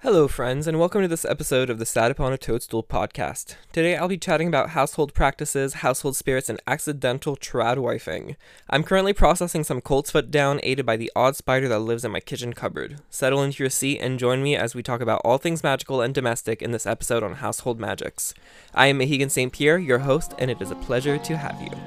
Hello, friends, and welcome to this episode of the Sat Upon a Toadstool podcast. Today I'll be chatting about household practices, household spirits, and accidental tradwifing. I'm currently processing some coltsfoot down, aided by the odd spider that lives in my kitchen cupboard. Settle into your seat and join me as we talk about all things magical and domestic in this episode on household magics. I am Mahegan St. Pierre, your host, and it is a pleasure to have you.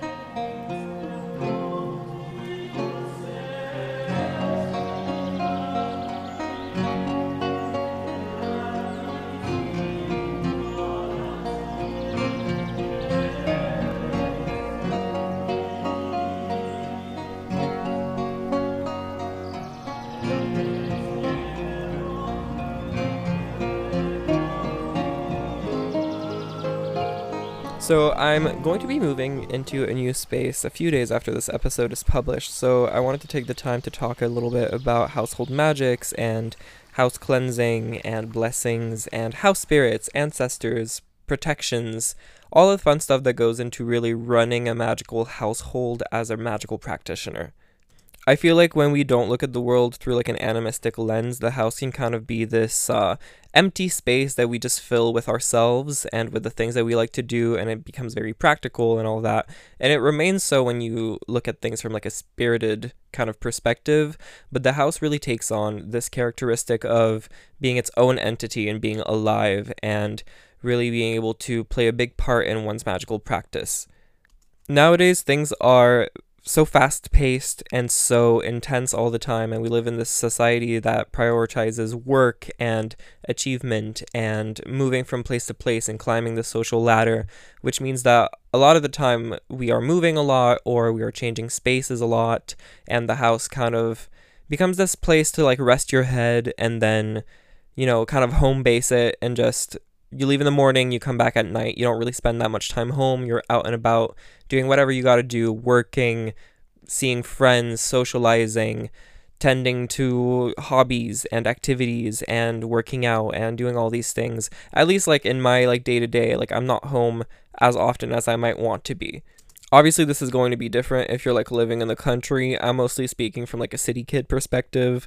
So I'm going to be moving into a new space a few days after this episode is published, so I wanted to take the time to talk a little bit about household magics and house cleansing and blessings and house spirits, ancestors, protections, all the fun stuff that goes into really running a magical household as a magical practitioner. I feel like when we don't look at the world through like an animistic lens, the house can kind of be this empty space that we just fill with ourselves and with the things that we like to do, and it becomes very practical and all that. And it remains so when you look at things from like a spirited kind of perspective, but the house really takes on this characteristic of being its own entity and being alive and really being able to play a big part in one's magical practice. Nowadays, things are so fast-paced and so intense all the time, and we live in this society that prioritizes work and achievement and moving from place to place and climbing the social ladder, which means that a lot of the time we are moving a lot or we are changing spaces a lot, and the house kind of becomes this place to like rest your head and then, kind of home base it, and just you leave in the morning, you come back at night. You don't really spend that much time home. You're out and about doing whatever you got to do, working, seeing friends, socializing, tending to hobbies and activities and working out and doing all these things. At least like in my like day-to-day, like I'm not home as often as I might want to be. Obviously, this is going to be different if you're like living in the country. I'm mostly speaking from like a city kid perspective.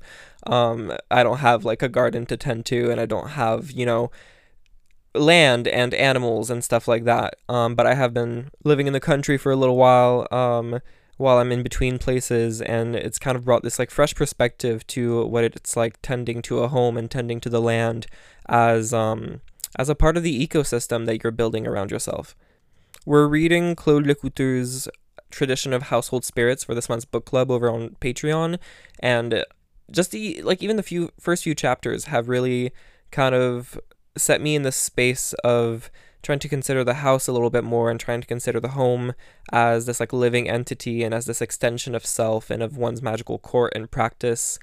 I don't have like a garden to tend to, and I don't have, land and animals and stuff like that. But I have been living in the country for a little while I'm in between places, and it's kind of brought this like fresh perspective to what it's like tending to a home and tending to the land as a part of the ecosystem that you're building around yourself. We're reading Claude Lecouteur's Tradition of Household Spirits for this month's book club over on Patreon, and just even the first few chapters have really kind of set me in this space of trying to consider the house a little bit more and trying to consider the home as this like living entity and as this extension of self and of one's magical court and practice,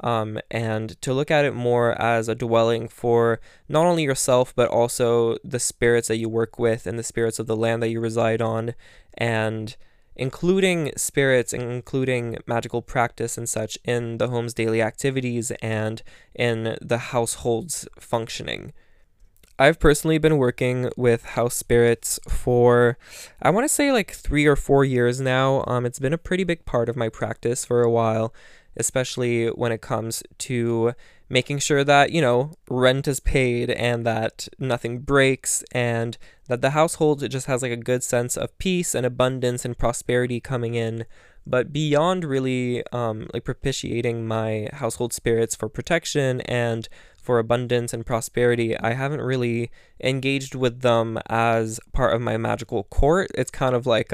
and to look at it more as a dwelling for not only yourself but also the spirits that you work with and the spirits of the land that you reside on, and including spirits and including magical practice and such in the home's daily activities and in the household's functioning. I've personally been working with house spirits for, I want to say like 3 or 4 years now. It's been a pretty big part of my practice for a while, especially when it comes to making sure that, rent is paid and that nothing breaks and that the household just has like a good sense of peace and abundance and prosperity coming in. But beyond really like propitiating my household spirits for protection and for abundance and prosperity, I haven't really engaged with them as part of my magical court. It's kind of like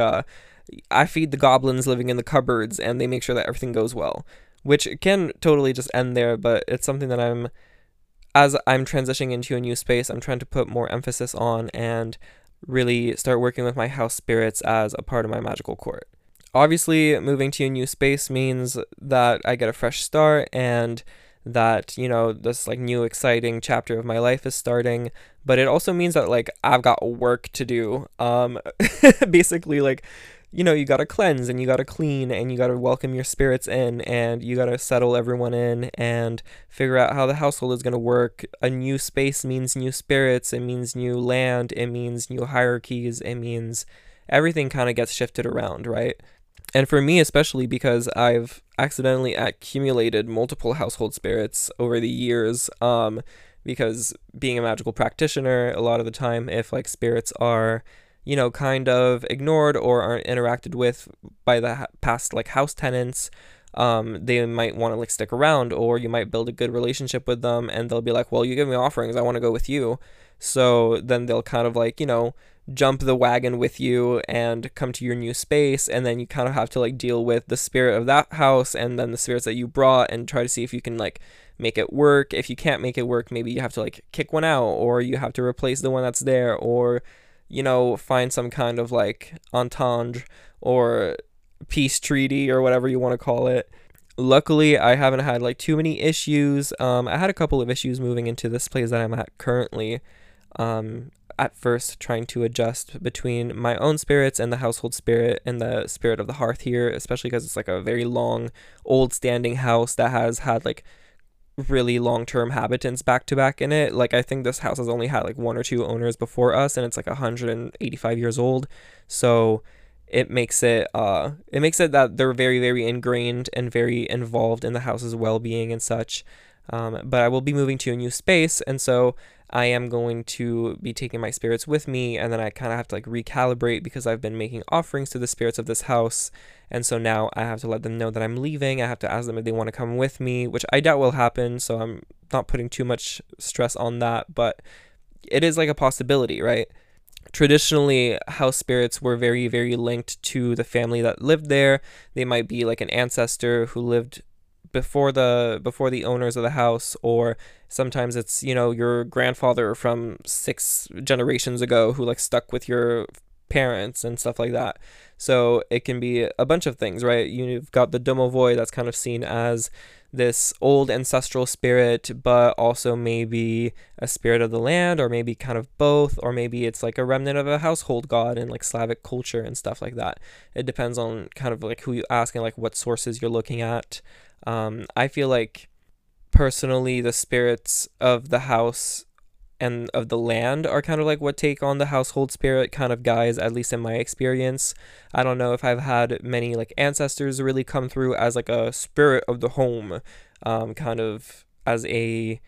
I feed the goblins living in the cupboards and they make sure that everything goes well, which can totally just end there, but it's something that as I'm transitioning into a new space, I'm trying to put more emphasis on and really start working with my house spirits as a part of my magical court. Obviously, moving to a new space means that I get a fresh start and that, this like new exciting chapter of my life is starting, but it also means that like I've got work to do. Basically, like, you gotta cleanse and you gotta clean and you gotta welcome your spirits in and you gotta settle everyone in and figure out how the household is gonna work. A new space means new spirits, it means new land, it means new hierarchies, it means everything kind of gets shifted around, right? And for me, especially because I've accidentally accumulated multiple household spirits over the years, because being a magical practitioner, a lot of the time, if like spirits are, kind of ignored or aren't interacted with by the past like house tenants, they might want to like stick around, or you might build a good relationship with them, and they'll be like, well, you give me offerings, I want to go with you. So then they'll kind of like, jump the wagon with you and come to your new space, and then you kind of have to like deal with the spirit of that house and then the spirits that you brought and try to see if you can like make it work. If you can't make it work, maybe you have to like kick one out, or you have to replace the one that's there, or find some kind of like entente or peace treaty or whatever you want to call it. Luckily, I haven't had like too many issues. I had a couple of issues moving into this place that I'm at currently. At first, trying to adjust between my own spirits and the household spirit and the spirit of the hearth here, especially because it's like a very long, old standing house that has had like really long-term habitants back to back in it. Like, I think this house has only had like one or two owners before us, and it's like 185 years old. So it makes it that they're very, very ingrained and very involved in the house's well-being and such. But I will be moving to a new space, and so I am going to be taking my spirits with me, and then I kind of have to like recalibrate because I've been making offerings to the spirits of this house, and so now I have to let them know that I'm leaving. I have to ask them if they want to come with me, which I doubt will happen, so I'm not putting too much stress on that, but it is like a possibility, right? Traditionally, house spirits were very, very linked to the family that lived there. They might be like an ancestor who lived before the owners of the house, or sometimes it's your grandfather from 6 generations ago who like stuck with your parents and stuff like that. So it can be a bunch of things, right? You've got the domovoi that's kind of seen as this old ancestral spirit, but also maybe a spirit of the land, or maybe kind of both, or maybe it's like a remnant of a household god in like Slavic culture and stuff like that. It depends on kind of like who you ask and like what sources you're looking at. I feel like personally the spirits of the house and of the land are kind of like what take on the household spirit kind of guys, at least in my experience. I don't know if I've had many like ancestors really come through as like a spirit of the home, kind of as a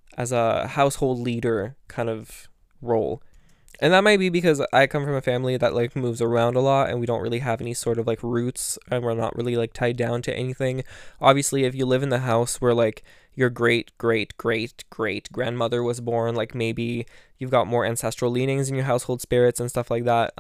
household leader kind of role. And that might be because I come from a family that like moves around a lot, and we don't really have any sort of like roots, and we're not really like tied down to anything. Obviously, if you live in the house where like your great great great great grandmother was born, like maybe you've got more ancestral leanings in your household spirits and stuff like that.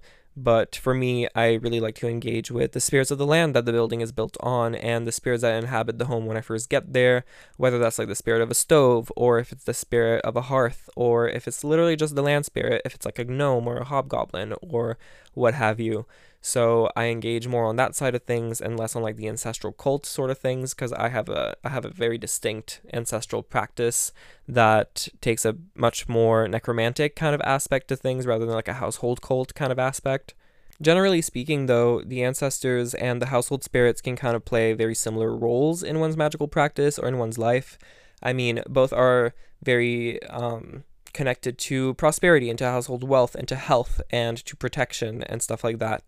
But for me, I really like to engage with the spirits of the land that the building is built on, and the spirits that inhabit the home when I first get there, whether that's like the spirit of a stove, or if it's the spirit of a hearth, or if it's literally just the land spirit, if it's like a gnome or a hobgoblin or what have you. So I engage more on that side of things and less on like the ancestral cult sort of things, because I have a very distinct ancestral practice that takes a much more necromantic kind of aspect to things rather than like a household cult kind of aspect. Generally speaking, though, the ancestors and the household spirits can kind of play very similar roles in one's magical practice or in one's life. I mean, both are very connected to prosperity and to household wealth and to health and to protection and stuff like that.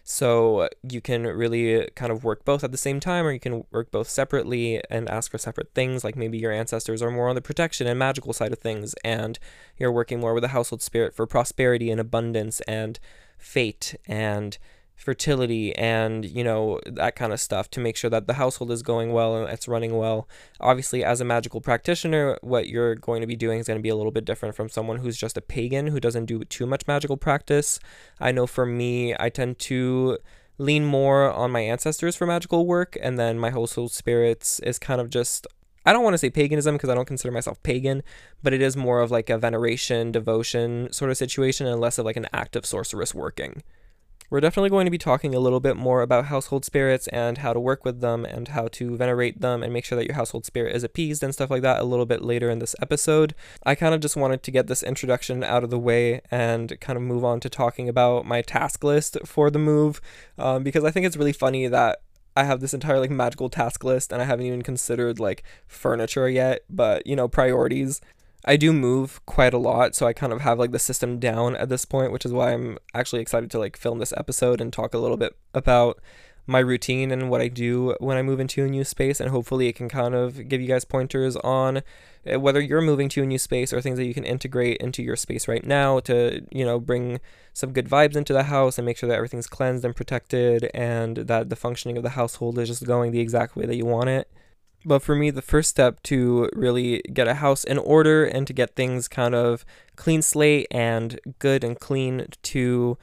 So you can really kind of work both at the same time, or you can work both separately and ask for separate things. Like maybe your ancestors are more on the protection and magical side of things, and you're working more with the household spirit for prosperity and abundance and fate and fertility and that kind of stuff, to make sure that the household is going well and it's running well. Obviously, as a magical practitioner, what you're going to be doing is going to be a little bit different from someone who's just a pagan who doesn't do too much magical practice. I know for me, I tend to lean more on my ancestors for magical work, and then my household spirits is kind of just, I don't want to say paganism because I don't consider myself pagan, but it is more of like a veneration, devotion sort of situation, and less of like an active sorceress working. We're definitely going to be talking a little bit more about household spirits and how to work with them and how to venerate them and make sure that your household spirit is appeased and stuff like that a little bit later in this episode. I kind of just wanted to get this introduction out of the way and kind of move on to talking about my task list for the move, because I think it's really funny that I have this entire like magical task list and I haven't even considered like furniture yet, but priorities. I do move quite a lot, so I kind of have like the system down at this point, which is why I'm actually excited to like film this episode and talk a little bit about my routine and what I do when I move into a new space, and hopefully it can kind of give you guys pointers on whether you're moving to a new space or things that you can integrate into your space right now to, bring some good vibes into the house and make sure that everything's cleansed and protected and that the functioning of the household is just going the exact way that you want it. But for me, the first step to really get a house in order and to get things kind of clean slate and good and clean to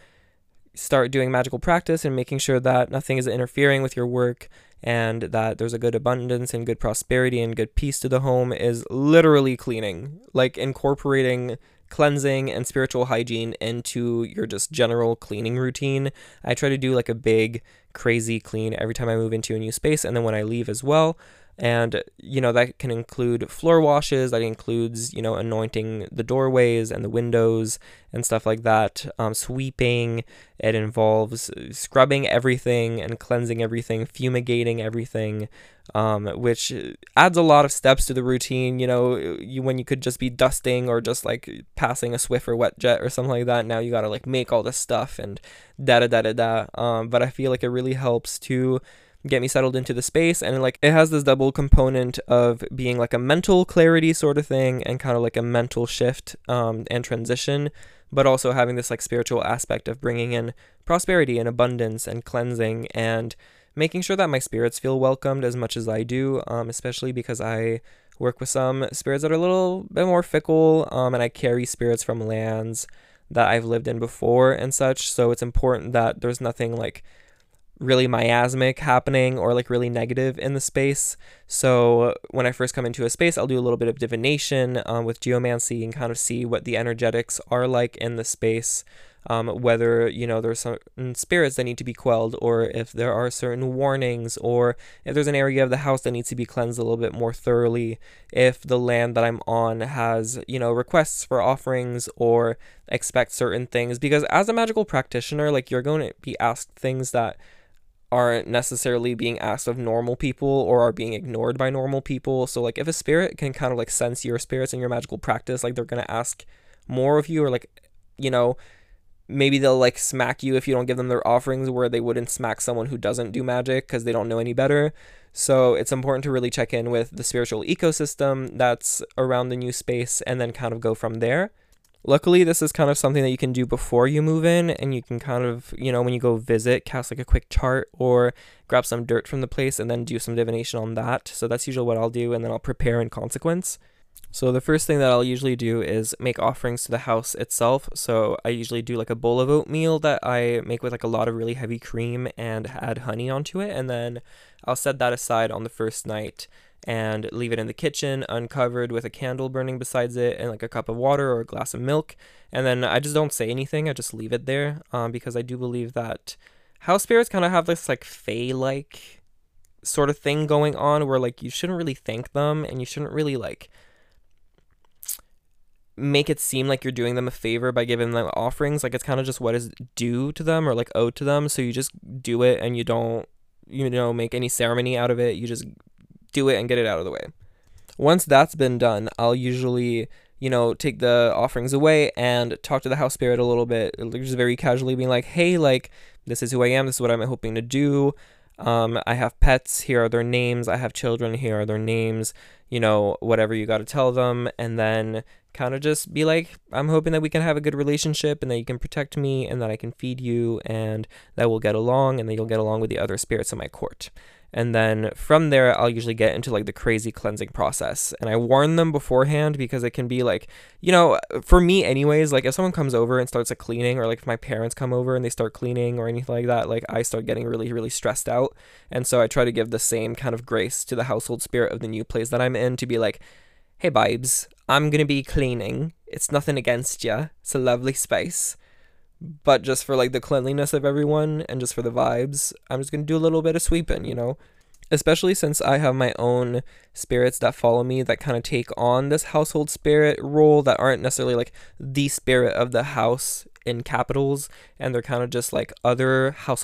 start doing magical practice and making sure that nothing is interfering with your work and that there's a good abundance and good prosperity and good peace to the home is literally cleaning, like incorporating cleansing and spiritual hygiene into your just general cleaning routine. I try to do like a big, crazy clean every time I move into a new space and then when I leave as well. And, that can include floor washes, that includes, anointing the doorways and the windows and stuff like that, sweeping. It involves scrubbing everything and cleansing everything, fumigating everything, which adds a lot of steps to the routine. When you could just be dusting or just like passing a Swiffer wet jet or something like that, now you gotta like make all this stuff and da-da-da-da-da. But I feel like it really helps to get me settled into the space, and like it has this double component of being like a mental clarity sort of thing and kind of like a mental shift and transition, but also having this like spiritual aspect of bringing in prosperity and abundance and cleansing and making sure that my spirits feel welcomed as much as I do, especially because I work with some spirits that are a little bit more fickle, and I carry spirits from lands that I've lived in before and such, so it's important that there's nothing like really miasmic happening or like really negative in the space. So when I first come into a space, I'll do a little bit of divination with geomancy and kind of see what the energetics are like in the space, whether there's certain spirits that need to be quelled, or if there are certain warnings, or if there's an area of the house that needs to be cleansed a little bit more thoroughly, if the land that I'm on has requests for offerings or expect certain things, because as a magical practitioner, like you're going to be asked things that aren't necessarily being asked of normal people or are being ignored by normal people. So like if a spirit can kind of like sense your spirits in your magical practice, like they're going to ask more of you, or like, maybe they'll like smack you if you don't give them their offerings, where they wouldn't smack someone who doesn't do magic because they don't know any better. So it's important to really check in with the spiritual ecosystem that's around the new space and then kind of go from there. Luckily, this is kind of something that you can do before you move in, and you can kind of, when you go visit, cast like a quick chart or grab some dirt from the place and then do some divination on that. So that's usually what I'll do, and then I'll prepare in consequence. So the first thing that I'll usually do is make offerings to the house itself. So I usually do like a bowl of oatmeal that I make with like a lot of really heavy cream and add honey onto it, and then I'll set that aside on the first night and leave it in the kitchen uncovered with a candle burning besides it and like a cup of water or a glass of milk. And then I just don't say anything, I just leave it there, because I do believe that house spirits kind of have this like fae-like sort of thing going on where like you shouldn't really thank them and you shouldn't really like make it seem like you're doing them a favor by giving them offerings. Like it's kind of just what is due to them or like owed to them, so you just do it and you don't make any ceremony out of it. You just do it and get it out of the way. Once that's been done, I'll usually, take the offerings away and talk to the house spirit a little bit, just very casually being like, hey, like, this is who I am, this is what I'm hoping to do. I have pets, here are their names. I have children, here are their names. Whatever you got to tell them. And then kind of just be like, I'm hoping that we can have a good relationship and that you can protect me and that I can feed you and that we'll get along and that you'll get along with the other spirits in my court. And then from there, I'll usually get into like the crazy cleansing process. And I warn them beforehand because it can be like, for me anyways, like if someone comes over and starts like cleaning, or like if my parents come over and they start cleaning or anything like that, like I start getting really, really stressed out. And so I try to give the same kind of grace to the household spirit of the new place that I'm in, to be like, hey babes, I'm going to be cleaning. It's nothing against you. It's a lovely space. But just for like the cleanliness of everyone and just for the vibes, I'm just going to do a little bit of sweeping, especially since I have my own spirits that follow me that kind of take on this household spirit role that aren't necessarily like the spirit of the house in capitals, and they're kind of just like other household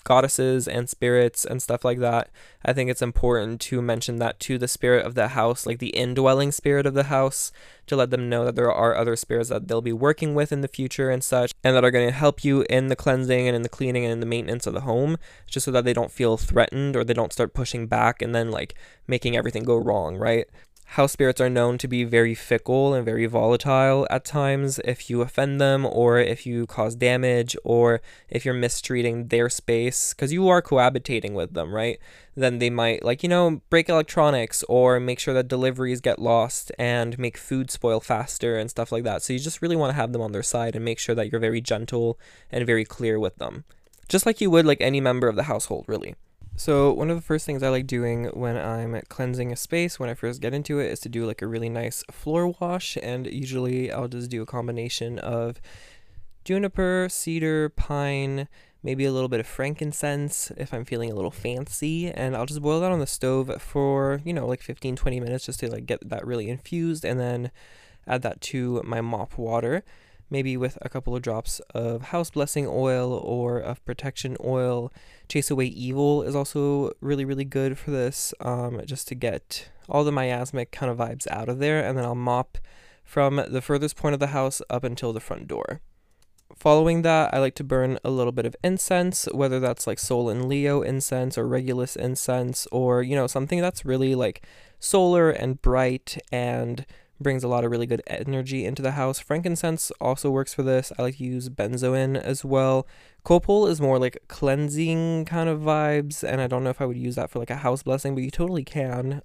goddesses and spirits and stuff like that, I think it's important to mention that to the spirit of the house, like the indwelling spirit of the house, to let them know that there are other spirits that they'll be working with in the future and such, and that are going to help you in the cleansing and in the cleaning and in the maintenance of the home, just so that they don't feel threatened or they don't start pushing back and then like making everything go wrong, right? House spirits are known to be very fickle and very volatile at times. If you offend them, or if you cause damage, or if you're mistreating their space, because you are cohabitating with them, right? Then they might, like, break electronics or make sure that deliveries get lost and make food spoil faster and stuff like that. So you just really want to have them on their side and make sure that you're very gentle and very clear with them. Just like you would like any member of the household, really. So one of the first things I like doing when I'm cleansing a space, when I first get into it, is to do like a really nice floor wash. And usually I'll just do a combination of juniper, cedar, pine, maybe a little bit of frankincense if I'm feeling a little fancy. And I'll just boil that on the stove for, like 15-20 minutes just to like get that really infused, and then add that to my mop water. Maybe with a couple of drops of house blessing oil or of protection oil. Chase Away Evil is also really, really good for this, just to get all the miasmic kind of vibes out of there. And then I'll mop from the furthest point of the house up until the front door. Following that, I like to burn a little bit of incense, whether that's like Sol and Leo incense or Regulus incense, or, something that's really like solar and bright and brings a lot of really good energy into the house. Frankincense also works for this. I like to use benzoin as well. Copal is more like cleansing kind of vibes, and I don't know if I would use that for like a house blessing, but you totally can.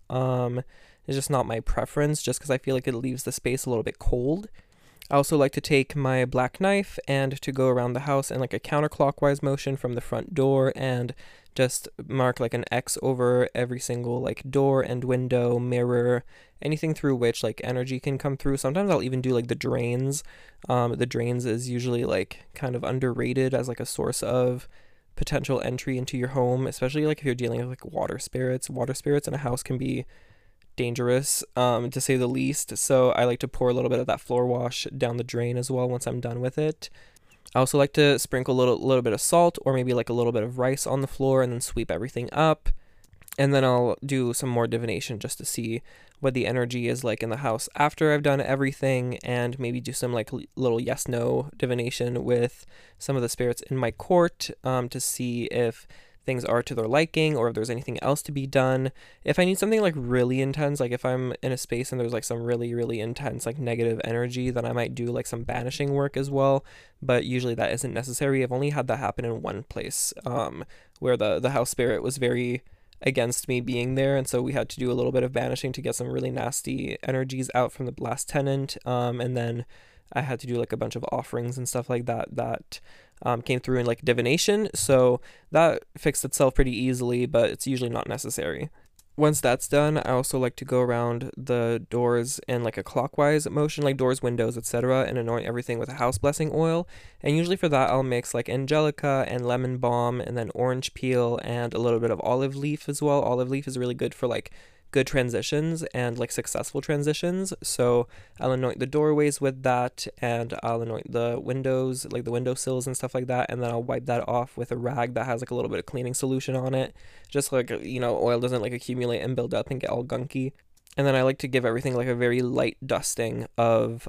It's just not my preference, just because I feel like it leaves the space a little bit cold. I also like to take my black knife and to go around the house in like a counterclockwise motion from the front door, and just mark like an X over every single like door and window, mirror, anything through which like energy can come through. Sometimes I'll even do like the drains. The drains is usually like kind of underrated as like a source of potential entry into your home, especially like if you're dealing with like water spirits. Water spirits in a house can be dangerous, to say the least. So I like to pour a little bit of that floor wash down the drain as well once I'm done with it. I also like to sprinkle a little bit of salt, or maybe like a little bit of rice on the floor, and then sweep everything up. And then I'll do some more divination just to see what the energy is like in the house after I've done everything, and maybe do some like little yes/no divination with some of the spirits in my court, to see if things are to their liking or if there's anything else to be done. If I need something like really intense, like if I'm in a space and there's like some really, really intense like negative energy, then I might do like some banishing work as well, but usually that isn't necessary. I've only had that happen in one place, where the house spirit was very against me being there, and so we had to do a little bit of banishing to get some really nasty energies out from the last tenant, and then I had to do like a bunch of offerings and stuff like that came through in like divination, so that fixed itself pretty easily, but it's usually not necessary. Once that's done, I also like to go around the doors in like a clockwise motion, like doors, windows, etc., and anoint everything with a house blessing oil. And usually for that, I'll mix like angelica and lemon balm, and then orange peel and a little bit of olive leaf as well. Olive leaf is really good for like good transitions and like successful transitions. So I'll anoint the doorways with that, and I'll anoint the windows, like the windowsills and stuff like that, and then I'll wipe that off with a rag that has like a little bit of cleaning solution on it, just like, oil doesn't like accumulate and build up and get all gunky. And then I like to give everything like a very light dusting of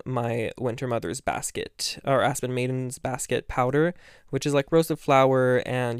my Winter Mother's basket, or Aspen Maiden's basket powder, which is like roasted flour and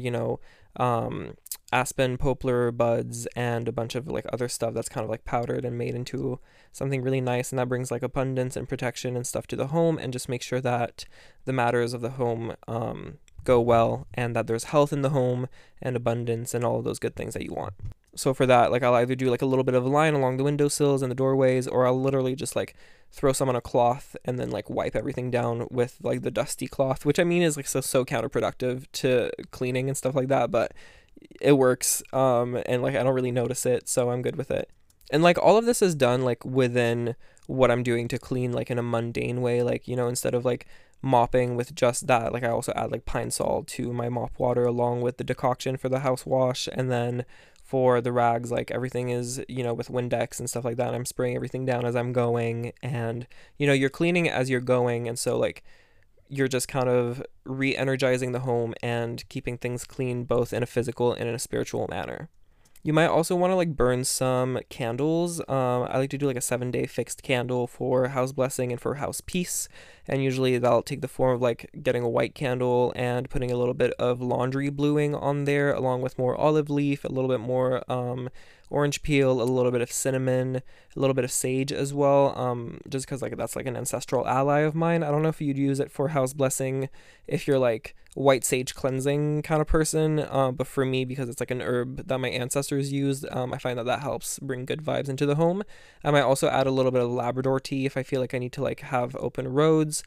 aspen poplar buds and a bunch of like other stuff that's kind of like powdered and made into something really nice, and that brings like abundance and protection and stuff to the home, and just make sure that the matters of the home go well, and that there's health in the home and abundance and all of those good things that you want. So for that, like I'll either do like a little bit of a line along the windowsills and the doorways, or I'll literally just like throw some on a cloth and then like wipe everything down with like the dusty cloth, which I mean is like so counterproductive to cleaning and stuff like that, but it works, and like I don't really notice it, so I'm good with it. And like all of this is done like within what I'm doing to clean, like in a mundane way, like instead of like mopping with just that, like I also add like pine sol to my mop water along with the decoction for the house wash, and then for the rags, like everything is with Windex and stuff like that, I'm spraying everything down as I'm going, and you're cleaning as you're going, and so like you're just kind of re-energizing the home and keeping things clean both in a physical and in a spiritual manner. You might also want to like burn some candles. I like to do like a 7-day fixed candle for house blessing and for house peace. And usually that'll take the form of like getting a white candle and putting a little bit of laundry bluing on there, along with more olive leaf, a little bit more orange peel, a little bit of cinnamon, a little bit of sage as well. Just because like that's like an ancestral ally of mine. I don't know if you'd use it for house blessing if you're like white sage cleansing kind of person, but for me, because it's like an herb that my ancestors used, I find that that helps bring good vibes into the home. I might also add a little bit of Labrador tea if I feel like I need to like have open roads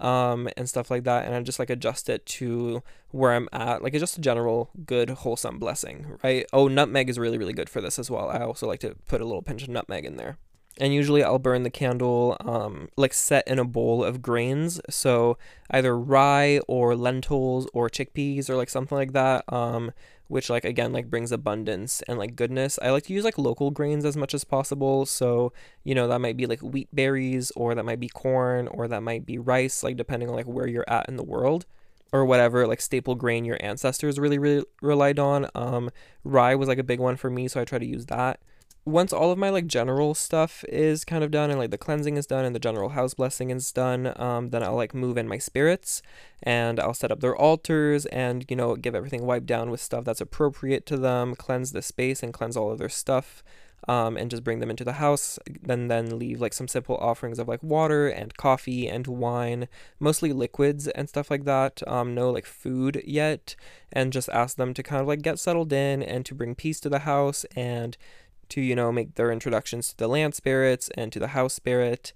and stuff like that, and I just like adjust it to where I'm at, like it's just a general good wholesome blessing, right? Oh, nutmeg is really really good for this as well. I also like to put a little pinch of nutmeg in there. And usually I'll burn the candle like set in a bowl of grains, so either rye or lentils or chickpeas or like something like that, which like again like brings abundance and like goodness. I like to use like local grains as much as possible, so you know that might be like wheat berries, or that might be corn, or that might be rice, like depending on like where you're at in the world, or whatever like staple grain your ancestors really really relied on. Rye was like a big one for me, so I try to use that. Once all of my like general stuff is kind of done and like the cleansing is done and the general house blessing is done, then I'll like move in my spirits and I'll set up their altars and, you know, give everything wiped down with stuff that's appropriate to them, cleanse the space and cleanse all of their stuff, and just bring them into the house. Then leave like some simple offerings of like water and coffee and wine, mostly liquids and stuff like that, no like food yet, and just ask them to kind of like get settled in and to bring peace to the house and to, you know, make their introductions to the land spirits and to the house spirit,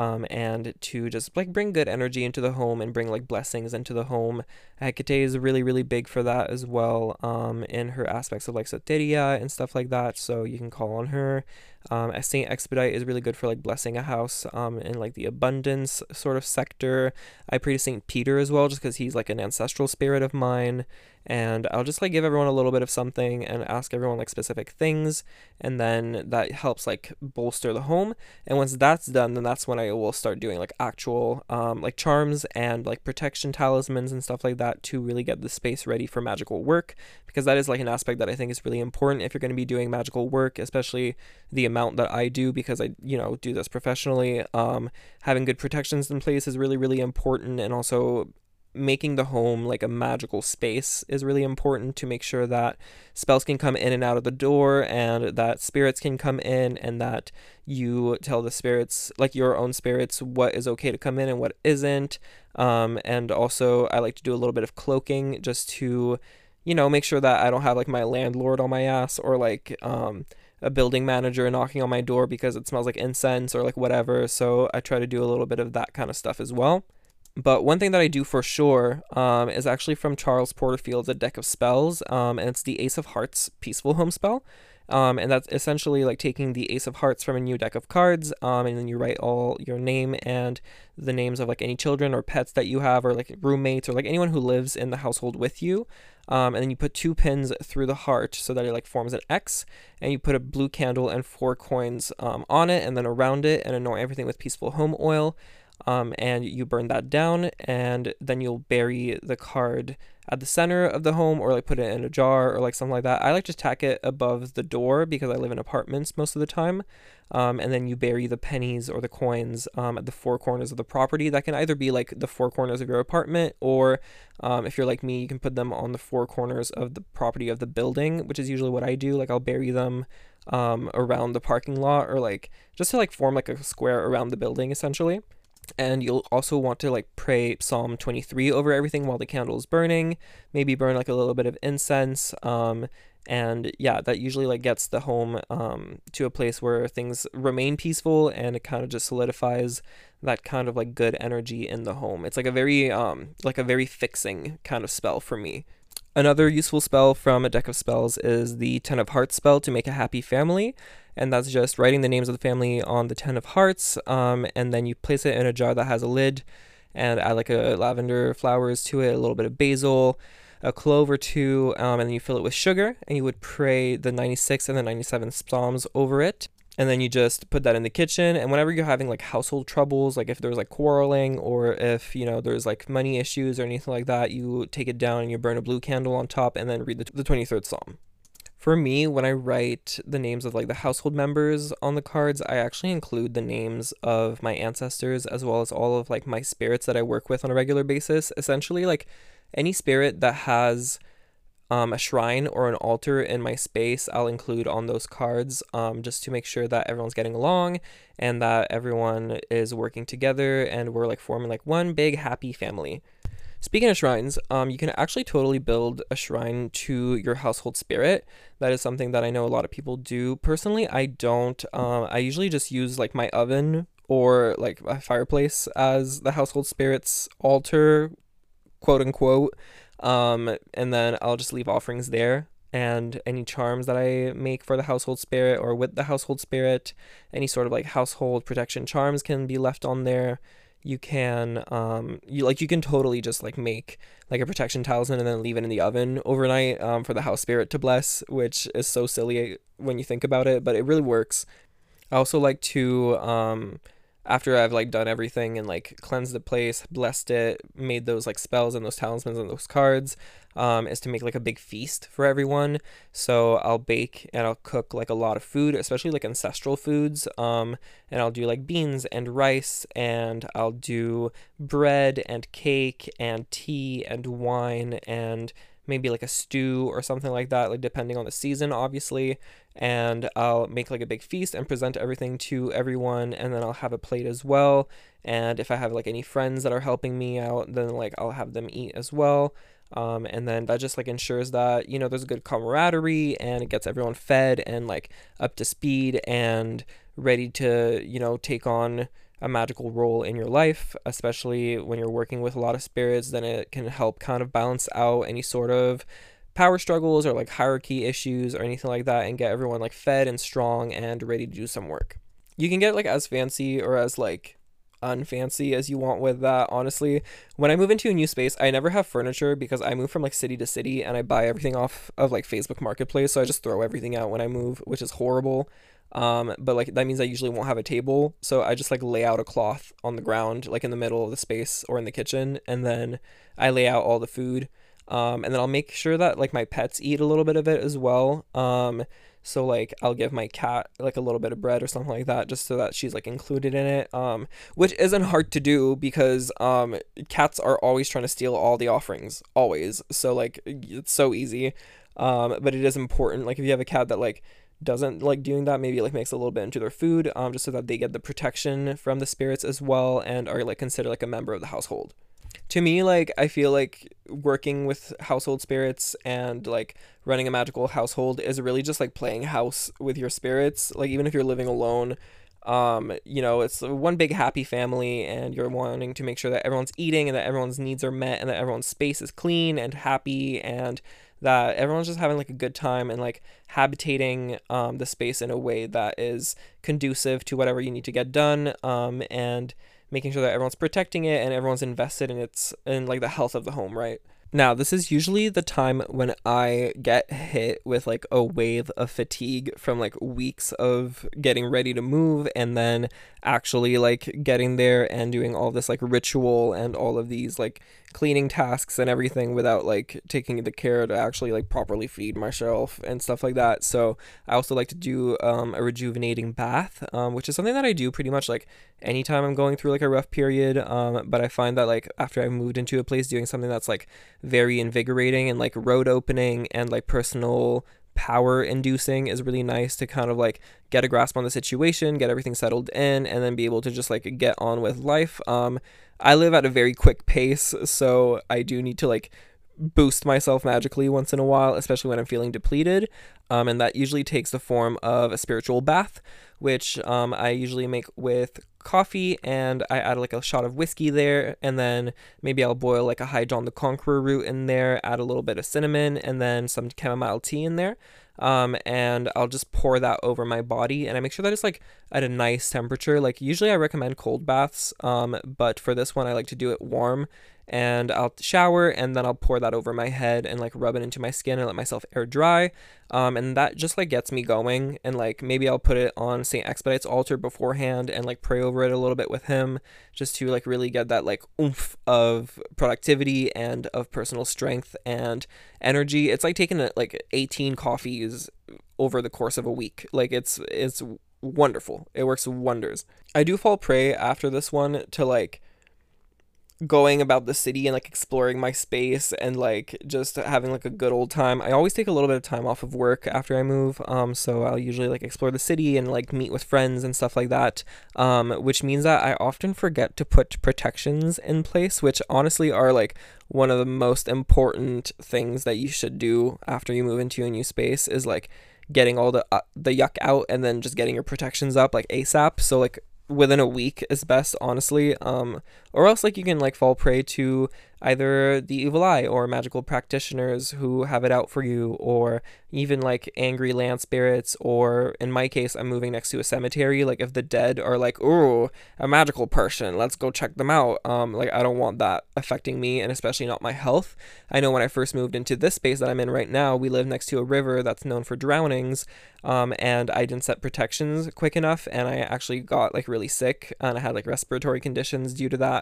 and to just like bring good energy into the home and bring like blessings into the home. Hecate is really really big for that as well, in her aspects of like soteria and stuff like that, so you can call on her. Saint Expedite is really good for like blessing a house in like the abundance sort of sector. I pray to Saint Peter as well, just because he's like an ancestral spirit of mine, and I'll just like give everyone a little bit of something and ask everyone like specific things, and then that helps like bolster the home. And once that's done, then that's when I will start doing like actual like charms and like protection talismans and stuff like that to really get the space ready for magical work, because that is like an aspect that I think is really important if you're going to be doing magical work, especially the amount that I do, because I, you know, do this professionally. Having good protections in place is really really important, and also making the home like a magical space is really important to make sure that spells can come in and out of the door, and that spirits can come in, and that you tell the spirits, like your own spirits, what is okay to come in and what isn't. And also I like to do a little bit of cloaking just to, you know, make sure that I don't have like my landlord on my ass, or like a building manager knocking on my door because it smells like incense or like whatever. So I try to do a little bit of that kind of stuff as well. But one thing that I do for sure is actually from Charles Porterfield's A Deck of Spells, and it's the Ace of Hearts Peaceful Home spell. And that's essentially like taking the Ace of Hearts from a new deck of cards, and then you write all your name and the names of like any children or pets that you have, or like roommates, or like anyone who lives in the household with you. And then you put 2 pins through the heart so that it like forms an X, and you put a blue candle and 4 coins on it and then around it, and anoint everything with Peaceful Home oil. And you burn that down, and then you'll bury the card at the center of the home, or like put it in a jar or like something like that. I like to tack it above the door because I live in apartments most of the time. And then you bury the pennies or the coins at the 4 corners of the property. That can either be like the 4 corners of your apartment, or if you're like me, you can put them on the 4 corners of the property of the building, which is usually what I do. Like I'll bury them around the parking lot, or like just to like form like a square around the building essentially. And you'll also want to like pray Psalm 23 over everything while the candle is burning. Maybe burn like a little bit of incense. And yeah, that usually like gets the home to a place where things remain peaceful, and it kind of just solidifies that kind of like good energy in the home. It's like a very fixing kind of spell for me. Another useful spell from A Deck of Spells is the Ten of Hearts spell to make a happy family, and that's just writing the names of the family on the Ten of Hearts, and then you place it in a jar that has a lid, and add like a lavender flowers to it, a little bit of basil, a clove or 2, and then you fill it with sugar, and you would pray the 96th and the 97th Psalms over it. And then you just put that in the kitchen, and whenever you're having like household troubles, like if there's like quarreling, or if there's like money issues or anything like that, you take it down and you burn a blue candle on top and then read the 23rd Psalm. For me, when I write the names of like the household members on the cards, I actually include the names of my ancestors, as well as all of like my spirits that I work with on a regular basis. Essentially, like any spirit that has a shrine or an altar in my space, I'll include on those cards, just to make sure that everyone's getting along and that everyone is working together and we're like forming like one big happy family. Speaking of shrines, you can actually totally build a shrine to your household spirit. That is something that I know a lot of people do. Personally, I don't. I usually just use like my oven or like a fireplace as the household spirit's altar, quote unquote. And then I'll just leave offerings there. And any charms that I make for the household spirit or with the household spirit, any sort of like household protection charms can be left on there. You can you can totally just like make like a protection talisman and then leave it in the oven overnight for the house spirit to bless, which is so silly when you think about it, but it really works. I also like to after I've like done everything and like cleansed the place, blessed it, made those like spells and those talismans and those cards, is to make like a big feast for everyone. So I'll bake and I'll cook like a lot of food, especially like ancestral foods. And I'll do like beans and rice, and I'll do bread and cake and tea and wine and maybe like a stew or something like that, like depending on the season, obviously. And I'll make like a big feast and present everything to everyone, and then I'll have a plate as well. And if I have like any friends that are helping me out, then like I'll have them eat as well. And then that just like ensures that there's a good camaraderie, and it gets everyone fed and like up to speed and ready to take on a magical role in your life, especially when you're working with a lot of spirits. Then it can help kind of balance out any sort of power struggles or like hierarchy issues or anything like that, and get everyone like fed and strong and ready to do some work. You can get like as fancy or as like unfancy as you want with that. Honestly, when I move into a new space, I never have furniture because I move from like city to city and I buy everything off of like Facebook Marketplace, so I just throw everything out when I move, which is horrible. But like that means I usually won't have a table, so I just like lay out a cloth on the ground like in the middle of the space or in the kitchen, and then I lay out all the food. And then I'll make sure that like my pets eat a little bit of it as well. So like I'll give my cat like a little bit of bread or something like that, just so that she's like included in it. Which isn't hard to do because cats are always trying to steal all the offerings, always. So like it's so easy. But it is important, like if you have a cat that like doesn't like doing that, maybe it like makes a little bit into their food, just so that they get the protection from the spirits as well and are like considered like a member of the household. To me, like I feel like working with household spirits and like running a magical household is really just like playing house with your spirits. Like even if you're living alone, it's one big happy family, and you're wanting to make sure that everyone's eating and that everyone's needs are met and that everyone's space is clean and happy, and that everyone's just having like a good time and like habitating the space in a way that is conducive to whatever you need to get done, and making sure that everyone's protecting it and everyone's invested in like the health of the home, right? Now, this is usually the time when I get hit with like a wave of fatigue from like weeks of getting ready to move, and then actually like getting there and doing all this like ritual and all of these like cleaning tasks and everything without like taking the care to actually like properly feed myself and stuff like that. So I also like to do a rejuvenating bath, which is something that I do pretty much like anytime I'm going through like a rough period. But I find that like after I moved into a place, doing something that's like very invigorating and like road opening and like personal power inducing is really nice to kind of like get a grasp on the situation, get everything settled in, and then be able to just like get on with life. I live at a very quick pace, so I do need to like boost myself magically once in a while, especially when I'm feeling depleted. And that usually takes the form of a spiritual bath, which I usually make with coffee, and I add like a shot of whiskey there, and then maybe I'll boil like a High John the Conqueror root in there, add a little bit of cinnamon, and then some chamomile tea in there. And I'll just pour that over my body, and I make sure that it's like at a nice temperature. Like usually I recommend cold baths, but for this one I like to do it warm, and I'll shower and then I'll pour that over my head and like rub it into my skin and let myself air dry. And that just like gets me going, and like maybe I'll put it on St. Expedite's altar beforehand and like pray over it a little bit with him, just to like really get that like oomph of productivity and of personal strength and energy. It's like taking like 18 coffees over the course of a week. Like it's wonderful. It works wonders. I do fall prey after this one to like going about the city and like exploring my space and like just having like a good old time. I always take a little bit of time off of work after I move. So I'll usually like explore the city and like meet with friends and stuff like that. Which means that I often forget to put protections in place, which honestly are like one of the most important things that you should do after you move into a new space, is like getting all the yuck out and then just getting your protections up like ASAP. So like within a week is best, honestly. Or else like you can like fall prey to either the evil eye or magical practitioners who have it out for you, or even like angry land spirits, or in my case I'm moving next to a cemetery. Like if the dead are like, oh, a magical person, let's go check them out, like I don't want that affecting me, and especially not my health. I know when I first moved into this space that I'm in right now, we live next to a river that's known for drownings, and I didn't set protections quick enough, and I actually got like really sick, and I had like respiratory conditions due to that.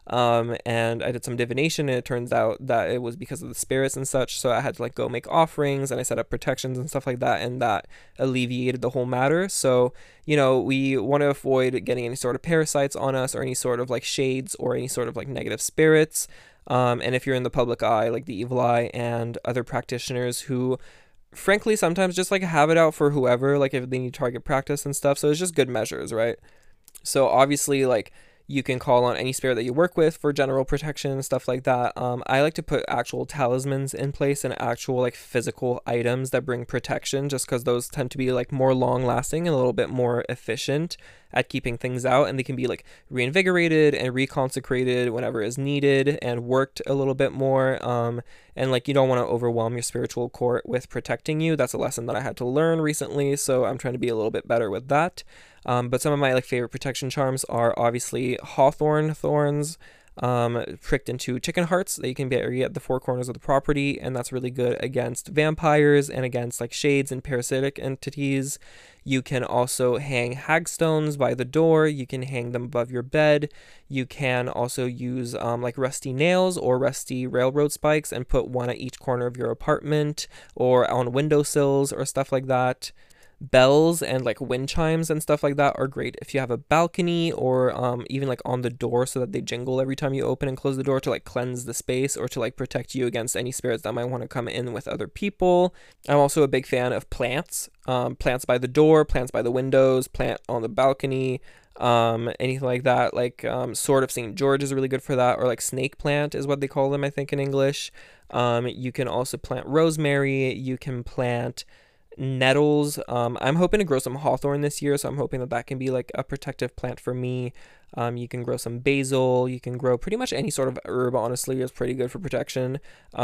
And I did some divination, and it turns out that it was because of the spirits and such. So I had to like go make offerings, and I set up protections and stuff like that, and that alleviated the whole matter. So, you know, we want to avoid getting any sort of parasites on us, or any sort of like shades, or any sort of like negative spirits. And if you're in the public eye, like the evil eye and other practitioners who frankly sometimes just like have it out for whoever, like if they need target practice and stuff. So it's just good measures, right? So obviously, like, you can call on any spirit that you work with for general protection and stuff like that. I like to put actual talismans in place and actual like physical items that bring protection, just because those tend to be like more long lasting and a little bit more efficient at keeping things out, and they can be like reinvigorated and reconsecrated whenever is needed and worked a little bit more. And like you don't want to overwhelm your spiritual court with protecting you. That's a lesson that I had to learn recently, so I'm trying to be a little bit better with that. But some of my like favorite protection charms are obviously hawthorn thorns, pricked into chicken hearts that you can bury at the four corners of the property, and that's really good against vampires and against like shades and parasitic entities. You can also hang hagstones by the door. You can hang them above your bed. You can also use like rusty nails or rusty railroad spikes and put one at each corner of your apartment or on windowsills or stuff like that. Bells and like wind chimes and stuff like that are great if you have a balcony, or even like on the door, so that they jingle every time you open and close the door, to like cleanse the space or to like protect you against any spirits that might want to come in with other people. I'm also a big fan of plants. Plants by the door, plants by the windows, plant on the balcony, anything like that. Like Sword of St. George is really good for that, or like snake plant is what they call them, I think, in English. You can also plant rosemary. You can plant nettles. I'm hoping to grow some hawthorn this year, so I'm hoping that that can be like a protective plant for me. You can grow some basil. You can grow pretty much any sort of herb, honestly, is pretty good for protection,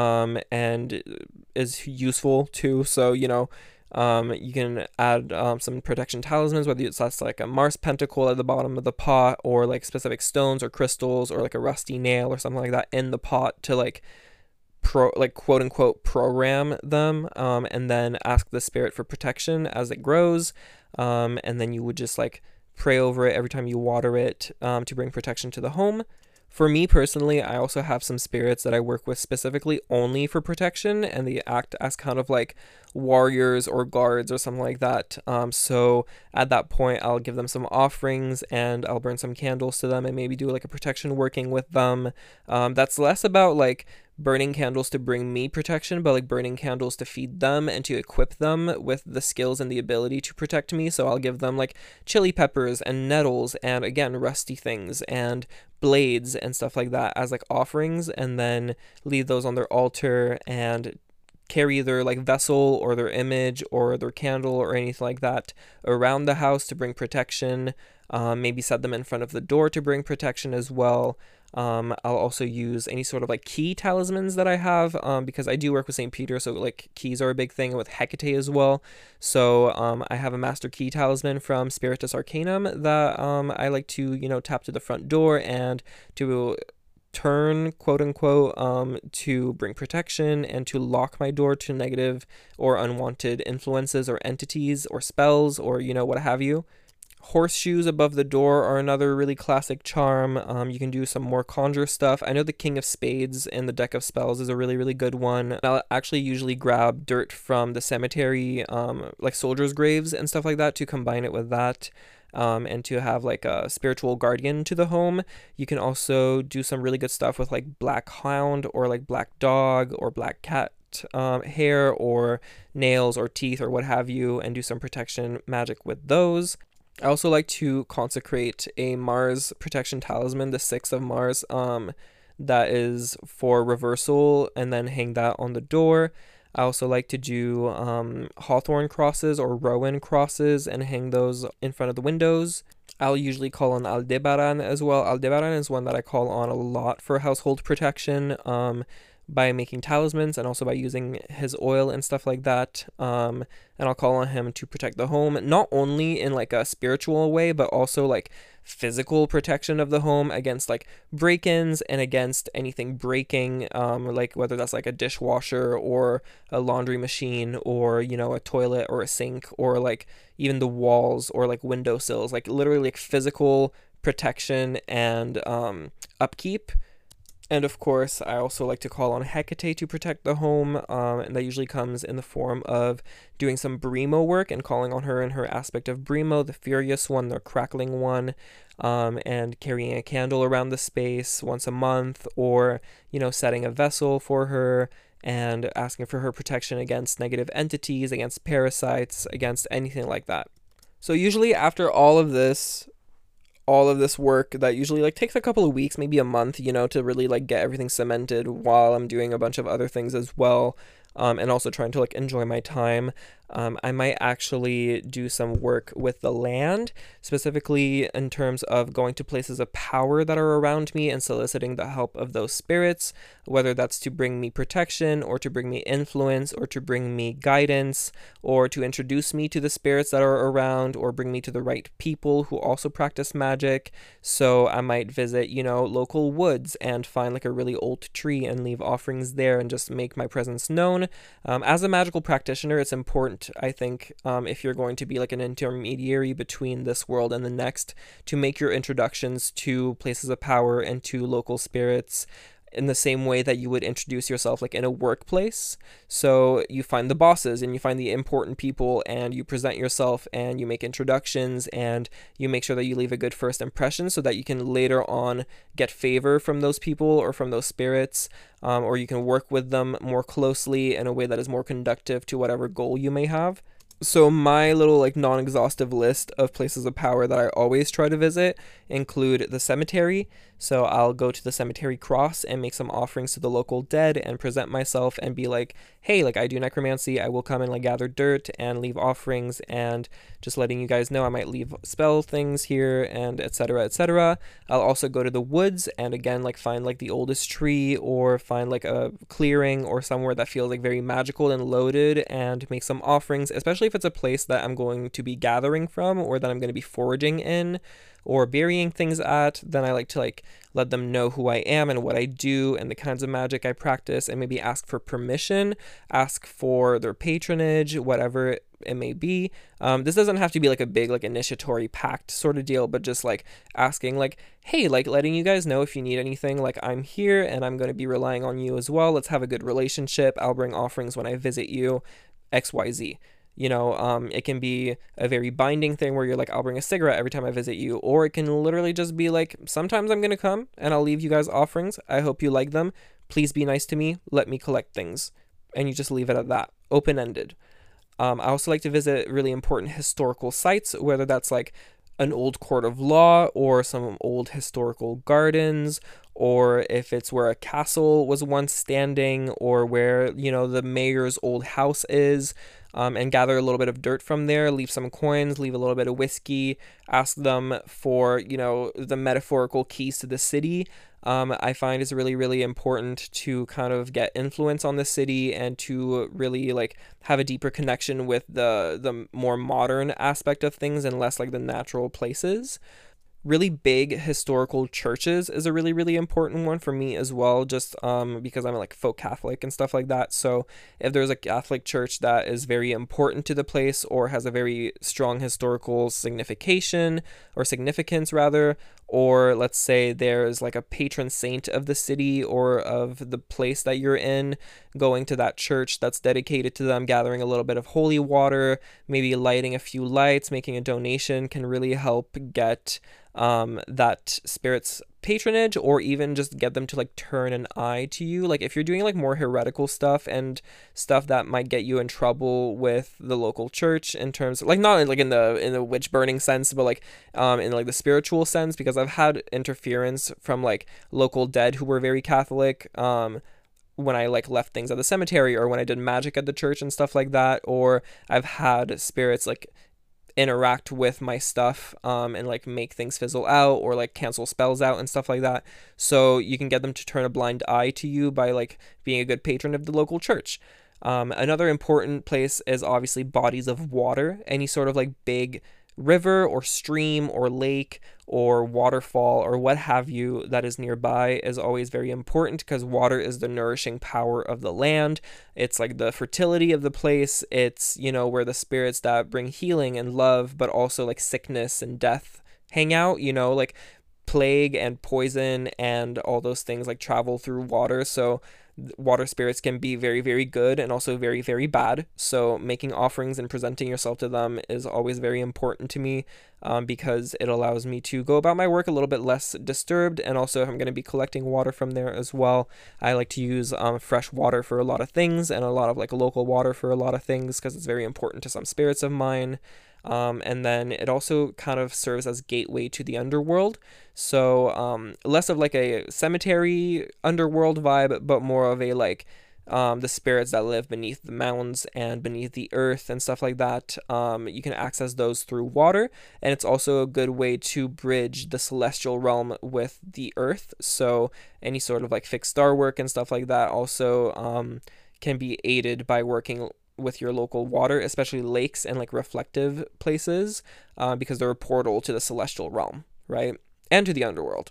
and is useful too. So, you know, you can add some protection talismans, whether it's that's like a Mars pentacle at the bottom of the pot, or like specific stones or crystals, or like a rusty nail or something like that in the pot to like quote unquote program them, and then ask the spirit for protection as it grows, and then you would just like pray over it every time you water it, to bring protection to the home. For me personally, I also have some spirits that I work with specifically only for protection, and they act as kind of like warriors or guards or something like that. So at that point, I'll give them some offerings and I'll burn some candles to them and maybe do like a protection working with them. That's less about like burning candles to bring me protection, but like burning candles to feed them and to equip them with the skills and the ability to protect me. So I'll give them like chili peppers and nettles and again rusty things and blades and stuff like that as like offerings, and then leave those on their altar and carry their like vessel or their image or their candle or anything like that around the house to bring protection. Maybe set them in front of the door to bring protection as well. I'll also use any sort of like key talismans that I have, because I do work with St. Peter, so like keys are a big thing, and with Hecate as well. So I have a master key talisman from Spiritus Arcanum that I like to, tap to the front door and to turn, quote unquote, to bring protection and to lock my door to negative or unwanted influences or entities or spells or, what have you. Horseshoes above the door are another really classic charm. You can do some more conjure stuff. I know the King of Spades in the deck of spells is a really, really good one. I'll actually usually grab dirt from the cemetery, like soldiers' graves and stuff like that, to combine it with that. And to have like a spiritual guardian to the home. You can also do some really good stuff with like black hound or like black dog or black cat hair or nails or teeth or what have you, and do some protection magic with those. I also like to consecrate a Mars protection talisman, the 6 of Mars, that is for reversal, and then hang that on the door. I also like to do Hawthorn crosses or Rowan crosses and hang those in front of the windows. I'll usually call on Aldebaran as well. Aldebaran is one that I call on a lot for household protection, by making talismans and also by using his oil and stuff like that. And I'll call on him to protect the home, not only in like a spiritual way, but also like physical protection of the home against like break-ins and against anything breaking, like whether that's like a dishwasher or a laundry machine or, a toilet or a sink or like even the walls or like windowsills, like literally like physical protection and upkeep. And of course, I also like to call on Hecate to protect the home, and that usually comes in the form of doing some Brimo work and calling on her in her aspect of Brimo, the furious one, the crackling one, and carrying a candle around the space once a month, or, setting a vessel for her and asking for her protection against negative entities, against parasites, against anything like that. So usually after all of this work that usually like takes a couple of weeks, maybe a month, to really like get everything cemented while I'm doing a bunch of other things as well, and also trying to like enjoy my time. I might actually do some work with the land, specifically in terms of going to places of power that are around me and soliciting the help of those spirits, whether that's to bring me protection or to bring me influence or to bring me guidance or to introduce me to the spirits that are around or bring me to the right people who also practice magic. So I might visit, local woods and find like a really old tree and leave offerings there and just make my presence known. As a magical practitioner, it's important, I think, if you're going to be like an intermediary between this world and the next, to make your introductions to places of power and to local spirits in the same way that you would introduce yourself like in a workplace. So you find the bosses and you find the important people and you present yourself and you make introductions and you make sure that you leave a good first impression so that you can later on get favor from those people or from those spirits, or you can work with them more closely in a way that is more conductive to whatever goal you may have. So my little like non-exhaustive list of places of power that I always try to visit include the cemetery. So I'll go to the cemetery cross and make some offerings to the local dead and present myself and be like, hey, like I do necromancy. I will come and like gather dirt and leave offerings, and just letting you guys know I might leave spell things here and etc. etc. I'll also go to the woods and again like find like the oldest tree or find like a clearing or somewhere that feels like very magical and loaded and make some offerings, especially if it's a place that I'm going to be gathering from or that I'm going to be foraging in or burying things at. Then I like to like let them know who I am and what I do and the kinds of magic I practice, and maybe ask for permission, ask for their patronage, whatever it may be. This doesn't have to be like a big like initiatory pact sort of deal, but just like asking like, hey, like letting you guys know if you need anything, like I'm here and I'm going to be relying on you as well. Let's have a good relationship. I'll bring offerings when I visit you, XYZ. It can be a very binding thing where you're like, I'll bring a cigarette every time I visit you, or it can literally just be like, sometimes I'm gonna come and I'll leave you guys offerings. I hope you like them. Please be nice to me. Let me collect things. And you just leave it at that, open-ended. I also like to visit really important historical sites, whether that's like an old court of law or some old historical gardens, or if it's where a castle was once standing, or where the mayor's old house is. and gather a little bit of dirt from there, leave some coins, leave a little bit of whiskey, ask them for, the metaphorical keys to the city. I find is really, really important to kind of get influence on the city and to really like have a deeper connection with the more modern aspect of things and less like the natural places. Really big historical churches is a really, really important one for me as well, just because I'm like folk Catholic and stuff like that. So if there's a Catholic church that is very important to the place or has a very strong historical significance rather, or let's say there's like a patron saint of the city or of the place that you're in, going to that church that's dedicated to them, gathering a little bit of holy water, maybe lighting a few lights, making a donation can really help get that spirit's patronage, or even just get them to like turn an eye to you. Like if you're doing like more heretical stuff and stuff that might get you in trouble with the local church in terms of, like, not like in the witch burning sense, but like in like the spiritual sense, because I've had interference from like local dead who were very Catholic when I like left things at the cemetery, or when I did magic at the church and stuff like that, or I've had spirits like interact with my stuff and like make things fizzle out or like cancel spells out and stuff like that. So you can get them to turn a blind eye to you by like being a good patron of the local church. Another important place is obviously bodies of water. Any sort of like big river or stream or lake or waterfall or what have you that is nearby is always very important, because water is the nourishing power of the land. It's like the fertility of the place. It's, where the spirits that bring healing and love, but also like sickness and death hang out, like plague and poison and all those things like travel through water. So water spirits can be very, very good and also very, very bad. So making offerings and presenting yourself to them is always very important to me, because it allows me to go about my work a little bit less disturbed. And also if I'm going to be collecting water from there as well, I like to use fresh water for a lot of things, and a lot of like local water for a lot of things, because it's very important to some spirits of mine. And then it also kind of serves as gateway to the underworld. So less of like a cemetery underworld vibe, but more of a like the spirits that live beneath the mountains and beneath the earth and stuff like that. You can access those through water, and it's also a good way to bridge the celestial realm with the earth. So any sort of like fixed star work and stuff like that also can be aided by working with your local water, especially lakes and like reflective places, because they're a portal to the celestial realm, right? And to the underworld.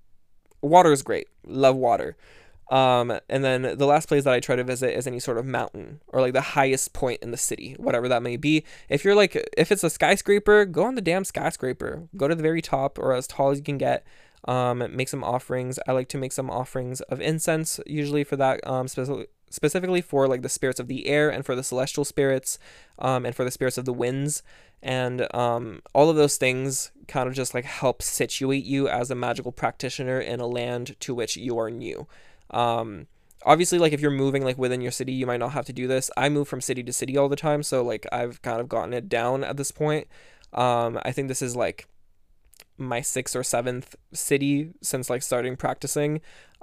Water is great. Love water. And then the last place that I try to visit is any sort of mountain or like the highest point in the city, whatever that may be. If it's a skyscraper, go on the damn skyscraper. Go to the very top or as tall as you can get. Make some offerings. I like to make some offerings of incense, usually for that, specifically for like the spirits of the air and for the celestial spirits, and for the spirits of the winds. And all of those things kind of just like help situate you as a magical practitioner in a land to which you are new. Obviously, like if you're moving like within your city, you might not have to do this. I move from city to city all the time, so like I've kind of gotten it down at this point. I think this is like my 6th or 7th city since like starting practicing.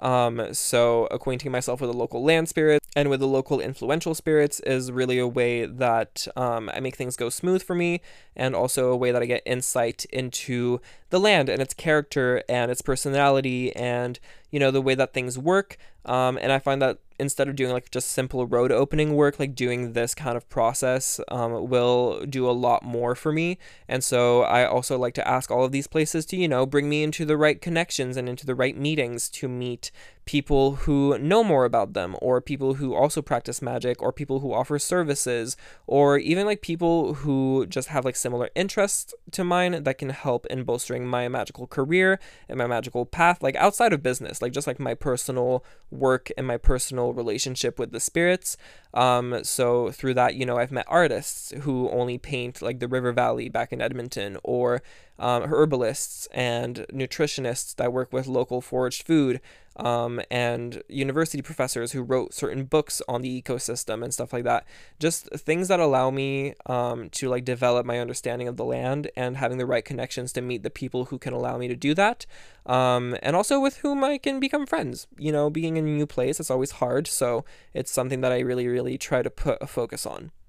So acquainting myself with the local land spirits and with the local influential spirits is really a way that I make things go smooth for me, and also a way that I get insight into the land and its character and its personality and the way that things work. And I find that instead of doing like just simple road opening work, like doing this kind of process will do a lot more for me. And so I also like to ask all of these places to bring me into the right connections and into the right meetings to meet people who know more about them, or people who also practice magic, or people who offer services, or even like people who just have like similar interests to mine that can help in bolstering my magical career and my magical path, like outside of business, like just like my personal work and my personal relationship with the spirits. So through that, I've met artists who only paint like the river valley back in Edmonton, or herbalists and nutritionists that work with local foraged food, and university professors who wrote certain books on the ecosystem and stuff like that. Just things that allow me to like develop my understanding of the land, and having the right connections to meet the people who can allow me to do that, and also with whom I can become friends. Being in a new place, it's always hard, so it's something that I really, really try to put a focus on.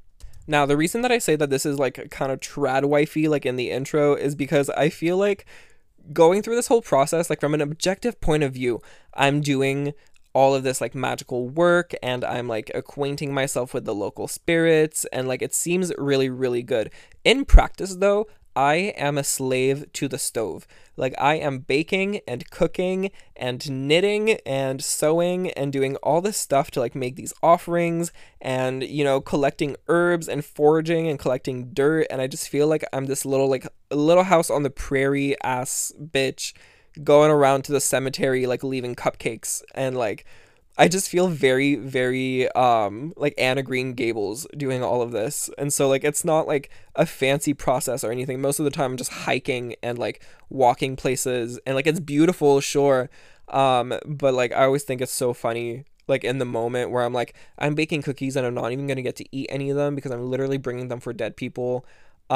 Now, the reason that I say that this is like kind of trad wifey, like in the intro, is because I feel like going through this whole process, like from an objective point of view, I'm doing all of this like magical work and I'm like acquainting myself with the local spirits and like it seems really, really good. In practice, though, I am a slave to the stove. Like I am baking and cooking and knitting and sewing and doing all this stuff to like make these offerings and, you know, collecting herbs and foraging and collecting dirt. And I just feel like I'm this little, like a little house on the prairie ass bitch going around to the cemetery, like leaving cupcakes and like I just feel very, very like Anna Green Gables doing all of this. And so like it's not like a fancy process or anything. Most of the time I'm just hiking and like walking places and like it's beautiful, sure. But like I always think it's so funny like in the moment where I'm like I'm baking cookies and I'm not even going to get to eat any of them because I'm literally bringing them for dead people.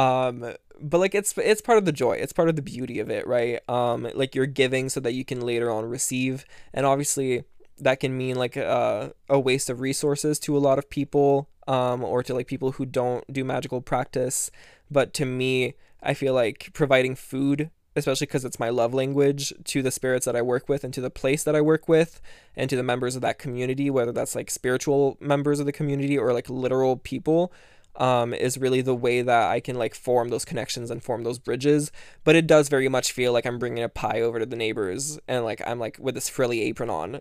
But like it's part of the joy. It's part of the beauty of it, right? Like you're giving so that you can later on receive. And obviously that can mean like a waste of resources to a lot of people, or to like people who don't do magical practice. But to me, I feel like providing food, especially because it's my love language, to the spirits that I work with and to the place that I work with and to the members of that community, whether that's like spiritual members of the community or like literal people, is really the way that I can like form those connections and form those bridges. But it does very much feel like I'm bringing a pie over to the neighbors and like I'm like with this frilly apron on.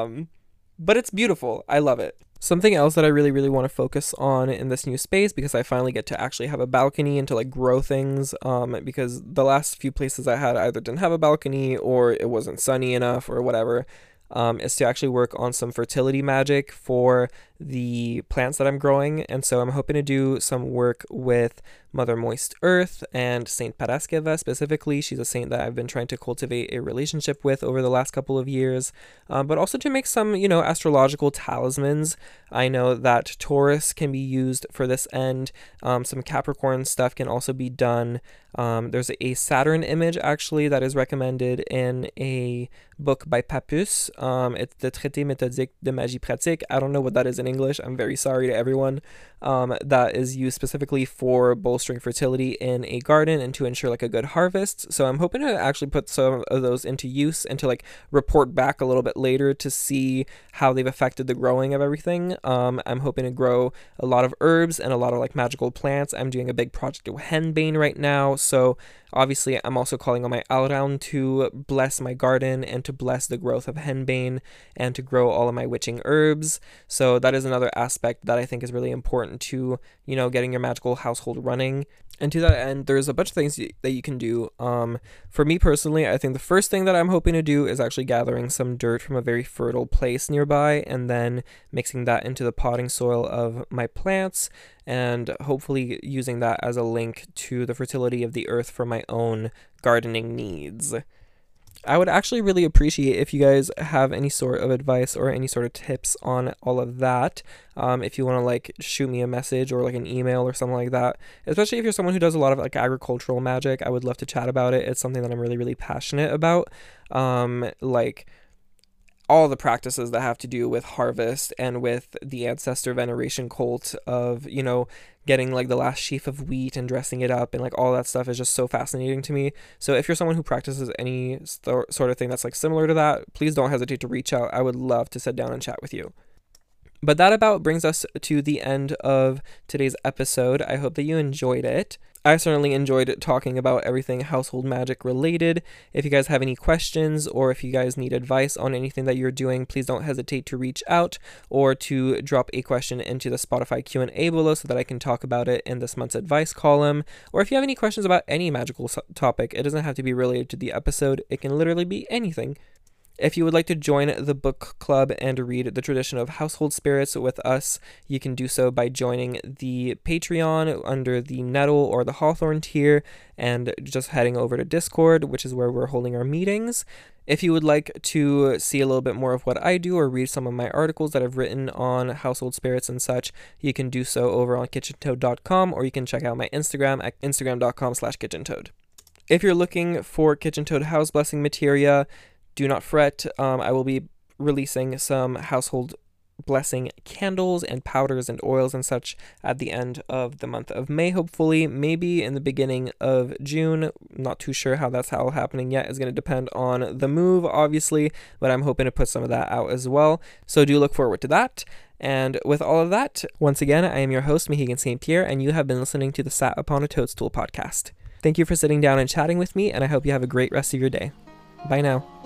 But it's beautiful. I love it. Something else that I really, really want to focus on in this new space, because I finally get to actually have a balcony and to like grow things, because the last few places I had either didn't have a balcony or it wasn't sunny enough or whatever, is to actually work on some fertility magic for the plants that I'm growing. And so I'm hoping to do some work with Mother Moist Earth and Saint Paraskeva specifically. She's a saint that I've been trying to cultivate a relationship with over the last couple of years, but also to make some, you know, astrological talismans. I know that Taurus can be used for this end. Some Capricorn stuff can also be done. There's a Saturn image actually that is recommended in a book by Papus. It's the Traité méthodique de magie pratique. I don't know what that is in English. I'm very sorry to everyone. That is used specifically for bolstering fertility in a garden and to ensure like a good harvest. So I'm hoping to actually put some of those into use and to like report back a little bit later to see how they've affected the growing of everything. I'm hoping to grow a lot of herbs and a lot of like magical plants. I'm doing a big project with henbane right now. So obviously I'm also calling on my Alraun to bless my garden and to bless the growth of henbane and to grow all of my witching herbs. So that is another aspect that I think is really important to, you know, getting your magical household running. And to that end, there's a bunch of things that you can do. For me personally, I think the first thing that I'm hoping to do is actually gathering some dirt from a very fertile place nearby and then mixing that into the potting soil of my plants and hopefully using that as a link to the fertility of the earth for my own gardening needs. I would actually really appreciate if you guys have any sort of advice or any sort of tips on all of that. If you want to like shoot me a message or like an email or something like that, especially if you're someone who does a lot of like agricultural magic, I would love to chat about it. It's something that I'm really, really passionate about. Like all the practices that have to do with harvest and with the ancestor veneration cult of, you know, getting like the last sheaf of wheat and dressing it up and like all that stuff is just so fascinating to me. So if you're someone who practices any sort of thing that's like similar to that, please don't hesitate to reach out. I would love to sit down and chat with you. But that about brings us to the end of today's episode. I hope that you enjoyed it. I certainly enjoyed talking about everything household magic related. If you guys have any questions or if you guys need advice on anything that you're doing, please don't hesitate to reach out or to drop a question into the Spotify Q&A below so that I can talk about it in this month's advice column. Or if you have any questions about any magical topic, it doesn't have to be related to the episode. It can literally be anything. If you would like to join the book club and read The Tradition of Household Spirits with us, you can do so by joining the Patreon under the Nettle or the Hawthorn tier and just heading over to Discord, which is where we're holding our meetings. If you would like to see a little bit more of what I do or read some of my articles that I've written on household spirits and such, you can do so over on kitchentoad.com or you can check out my Instagram at instagram.com/kitchentoad. If you're looking for Kitchen Toad house blessing materia, do not fret. I will be releasing some household blessing candles and powders and oils and such at the end of the month of May, hopefully, maybe in the beginning of June. Not too sure how that's all happening yet. It's going to depend on the move, obviously, but I'm hoping to put some of that out as well. So do look forward to that. And with all of that, once again, I am your host, Mohegan St. Pierre, and you have been listening to the Sat Upon a Toadstool podcast. Thank you for sitting down and chatting with me, and I hope you have a great rest of your day. Bye now.